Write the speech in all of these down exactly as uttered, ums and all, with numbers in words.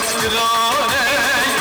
مزگرانه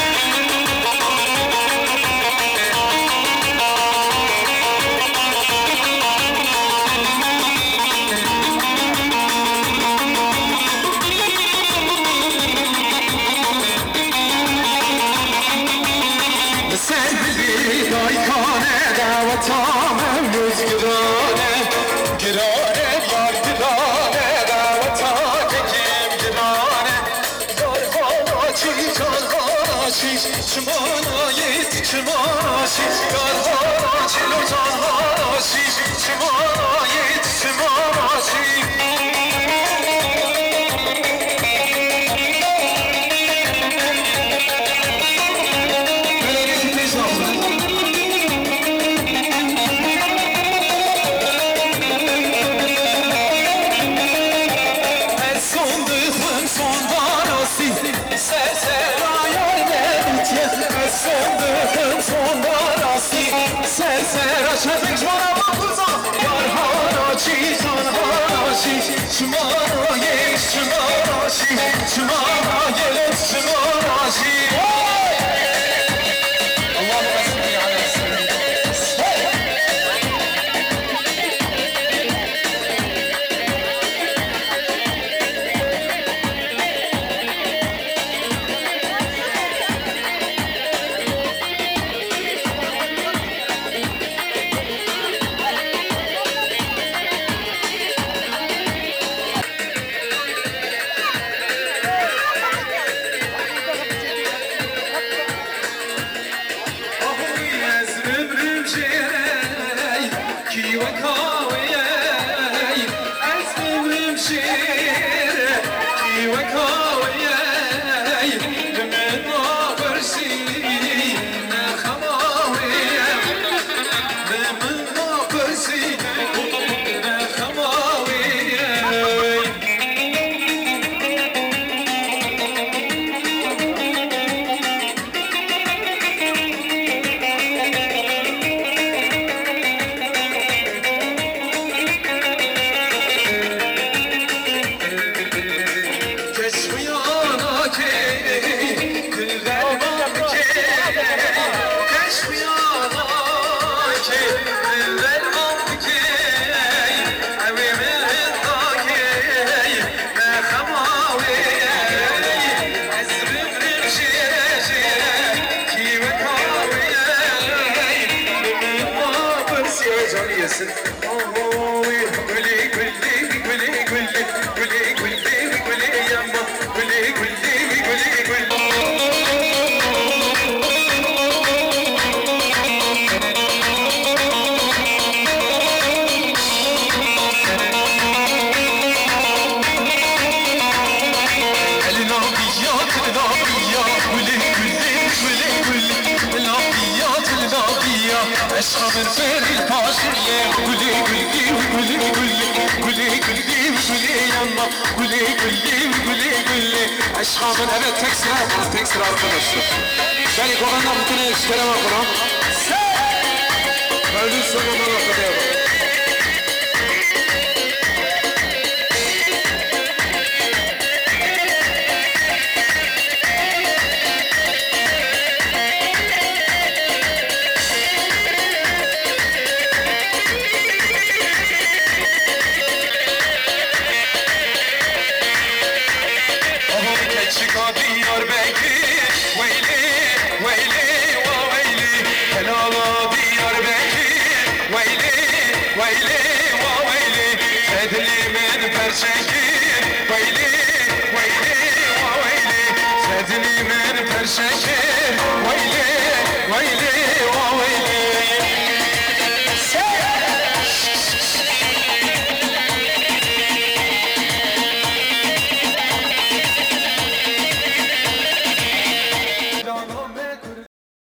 سنبیلی دایکانه دعوتام مزگرانه گرانه یار گرانه دعوتا ککیم گرانه یار هاناشی جان هاناشی چمانایید چماناشی یار هاناشی و جان هاناشی چمانایید چماناشی سرسرش بارم بازم یار هاناشی جان هاناشی چمانایش چماناشی چمانایش چماناشی عشقا من فری الپاشیه گلی گلی گلی گلی گلی گلی گلی yamma guli guli guli guli عشقا من evet tek sıra tek sıra arkadaşlar beni kokandan bütün ilişkilere bakıram Mevlüt sonunda bakıyorum Diyar Bekir, Veyli, Veyli, va Veyli, helala Diyar Bekir, Veyli, Veyli, va Veyli, sedlimin perşekir, Veyli, Veyli, va Veyli, sedlimin perşekir, Veyli, Veyli, va